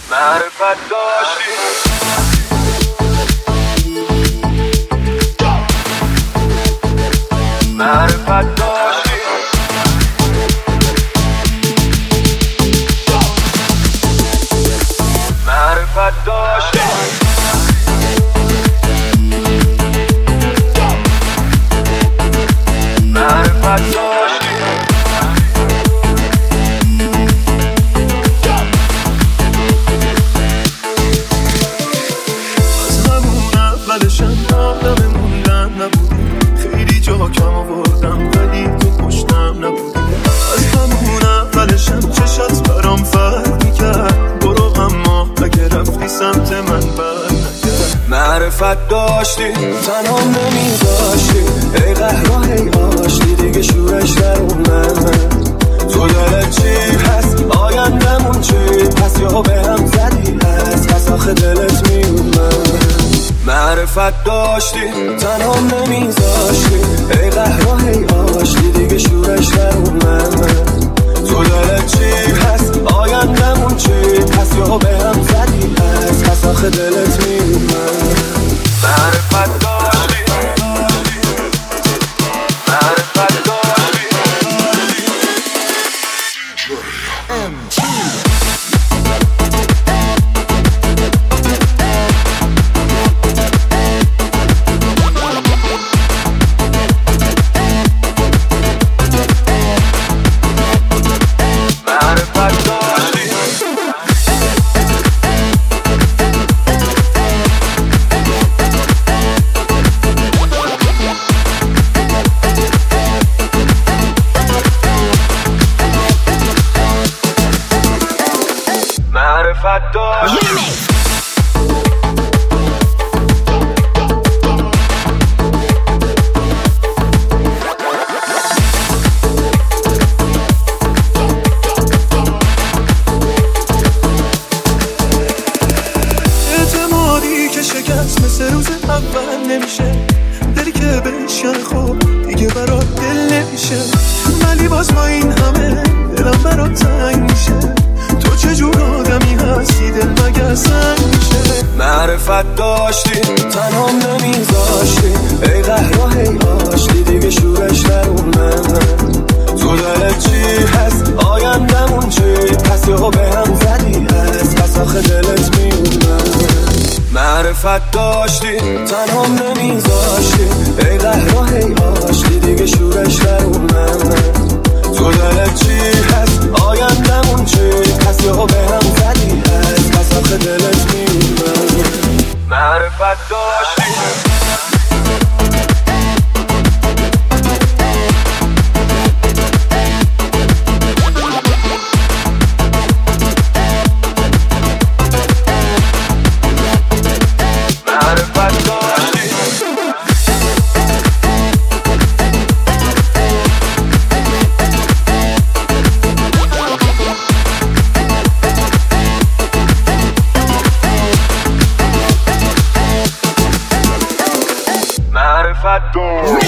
معرفت داشتی معرفت داشتی معرفت داشتی معرفت داشتی از همون اولشم آدم موندن نبودی، خیلی جا کم آوردم ولی تو پشتم نبودی. از همون اولشم چشات برام فرق میکرد، برو اما اگه رفتی سمت من برنگرد. معرفت داشتی تنها نمیذاشتی، ای قهرا هی آشتی دیگه شورش در اومد. تو دلت چی هست آیندمون چی پس یا به هم زدی هست پس آخه دلت میومد. معرفت داشتی تنها نمیذاشتی، ای قهرا هی آشتی دیگه شورش در اومد. تو دلت چی هست آیندمون چی پس یا به هم زدی هست پس آخه دلت میومد. معرفت داشتی معرفت داشتی معرفت داشتی معرفت داشتی اعتمادی که شکست مثل روز اول نمیشه، دلی که بشکنه خب دیگه برات دل نمیشه. ولی باز با این همه دلم برات تنگ میشه، تو چجور آدمی هستی دل مگه سنگ میشه. معرفت داشتی تنها نمیذاشتی، ای قهرا هی آشتی دیگه شورش در اومد. تو دلت چی هست آیندمون چی پس یا به هم زدی هست پس آخه دلت میومد. معرفت داشتی تنها نمیذاشتی، ای قهرا هی آشتی دیگه شورش در اومد. تو دلت چی هست آیندمون چی پس یا به هم زدی هست پس آخه دلت میومد. معرفت داشتی معرفت داشتی معرفت داشتی